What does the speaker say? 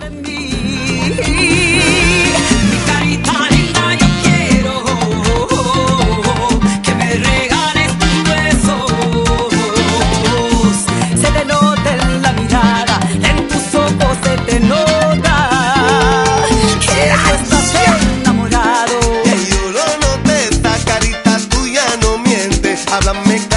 Mi carita linda, yo quiero que me regales tus besos. Se te nota en la mirada, en tus ojos se te nota que tú estás enamorado. Que yo lo noté, esta carita tuya no miente. Háblame